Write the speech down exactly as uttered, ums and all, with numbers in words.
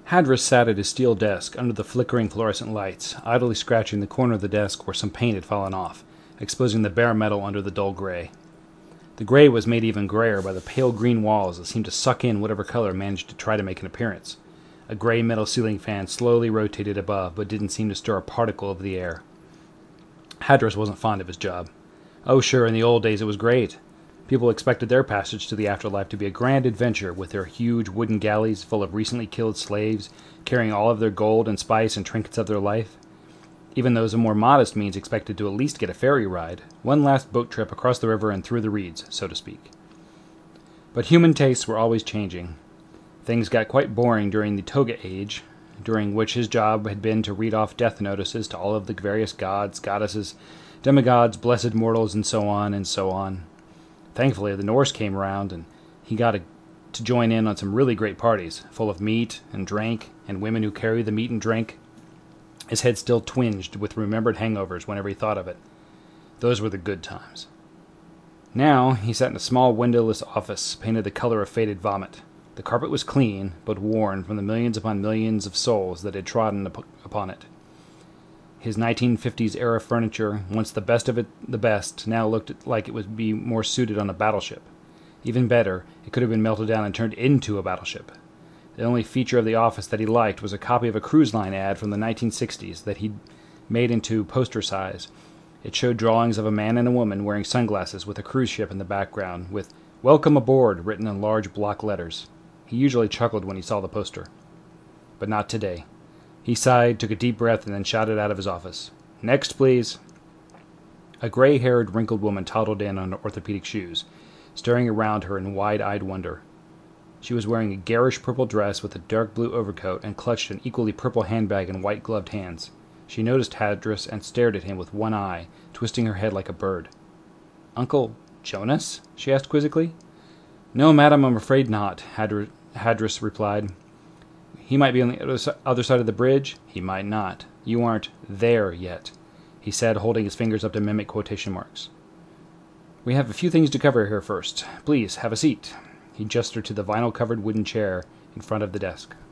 Hadris sat at his steel desk under the flickering fluorescent lights, idly scratching the corner of the desk where some paint had fallen off, exposing the bare metal under the dull gray. The gray was made even grayer by the pale green walls that seemed to suck in whatever color managed to try to make an appearance. A gray metal ceiling fan slowly rotated above, but didn't seem to stir a particle of the air. Hadris wasn't fond of his job. Oh, sure, in the old days it was great. People expected their passage to the afterlife to be a grand adventure, with their huge wooden galleys full of recently killed slaves, carrying all of their gold and spice and trinkets of their life. Even those of more modest means expected to at least get a ferry ride, one last boat trip across the river and through the reeds, so to speak. But human tastes were always changing. Things got quite boring during the Toga Age, during which his job had been to read off death notices to all of the various gods, goddesses, demigods, blessed mortals, and so on and so on. Thankfully, the Norse came around, and he got a, to join in on some really great parties, full of meat and drink, and women who carry the meat and drink. His head still twinged with remembered hangovers whenever he thought of it. Those were the good times. Now, he sat in a small windowless office, painted the color of faded vomit. The carpet was clean, but worn from the millions upon millions of soles that had trodden up upon it. His nineteen fifties-era furniture, once the best of it the best, now looked like it would be more suited on a battleship. Even better, it could have been melted down and turned into a battleship. The only feature of the office that he liked was a copy of a cruise line ad from the nineteen sixties that he'd made into poster size. It showed drawings of a man and a woman wearing sunglasses with a cruise ship in the background, with "Welcome Aboard" written in large block letters. He usually chuckled when he saw the poster. But not today. He sighed, took a deep breath, and then shouted out of his office. "Next, please." A gray-haired, wrinkled woman toddled in on orthopedic shoes, staring around her in wide-eyed wonder. She was wearing a garish purple dress with a dark blue overcoat and clutched an equally purple handbag in white-gloved hands. She noticed Hadris and stared at him with one eye, twisting her head like a bird. "Uncle Jonas?" she asked quizzically. "No, madam, I'm afraid not," Hadr- Hadris replied. "He might be on the other side of the bridge. He might not. You aren't there yet," he said, holding his fingers up to mimic quotation marks. "We have a few things to cover here first. Please, have a seat." He gestured to the vinyl-covered wooden chair in front of the desk.